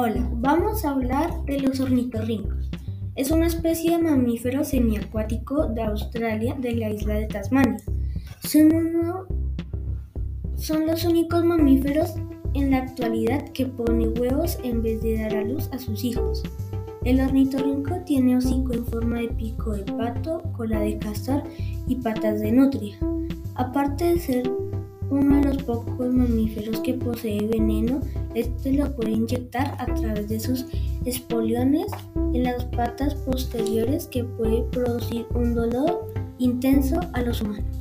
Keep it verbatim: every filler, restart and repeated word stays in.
Hola, vamos a hablar de los ornitorrincos. Es una especie de mamífero semiacuático de Australia, de la isla de Tasmania. Son, uno, son los únicos mamíferos en la actualidad que ponen huevos en vez de dar a luz a sus hijos. El ornitorrinco tiene hocico en forma de pico de pato, cola de castor y patas de nutria. Aparte de ser uno de los pocos mamíferos que posee veneno, este lo puede inyectar a través de sus espoliones en las patas posteriores, que puede producir un dolor intenso a los humanos.